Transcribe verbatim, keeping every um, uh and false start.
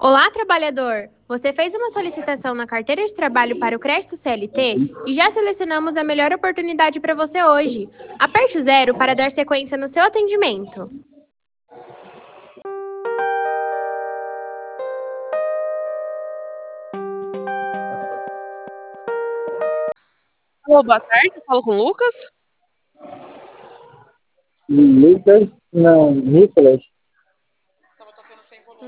Olá, trabalhador! Você fez uma solicitação na carteira de trabalho para o crédito C L T e já selecionamos a melhor oportunidade para você hoje. Aperte o zero para dar sequência no seu atendimento. Alô, boa tarde, eu falo com o Lucas. Lucas, não, Nicolas.